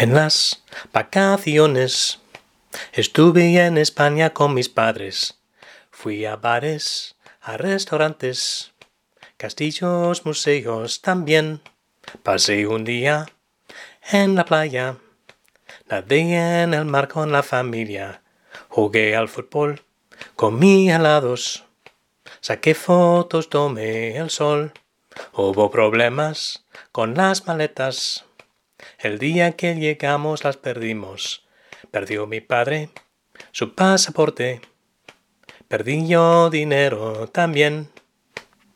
En las vacaciones estuve en España con mis padres. Fui a bares, a restaurantes, castillos, museos también. Pasé un día en la playa, nadé en el mar con la familia, jugué al fútbol, comí helados, saqué fotos, tomé el sol. Hubo problemas con las maletas. El día que llegamos las perdimos. Perdió mi padre su pasaporte. Perdí yo dinero también.